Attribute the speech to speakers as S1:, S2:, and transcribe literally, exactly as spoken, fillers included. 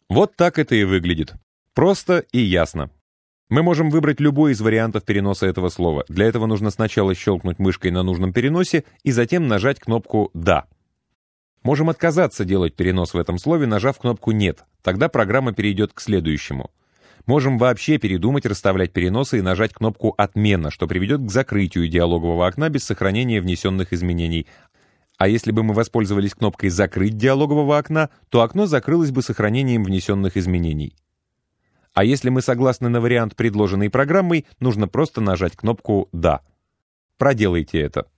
S1: Вот так это и выглядит. Просто и ясно. Мы можем выбрать любой из вариантов переноса этого слова. Для этого нужно сначала щелкнуть мышкой на нужном переносе и затем нажать кнопку «Да». Можем отказаться делать перенос в этом слове, нажав кнопку «Нет». Тогда программа перейдет к следующему. Можем вообще передумать расставлять переносы и нажать кнопку «Отмена», что приведет к закрытию диалогового окна без сохранения внесенных изменений. А если бы мы воспользовались кнопкой «Закрыть диалогового окна», то окно закрылось бы сохранением внесенных изменений. А если мы согласны на вариант, предложенный программой, нужно просто нажать кнопку «Да». Проделайте это.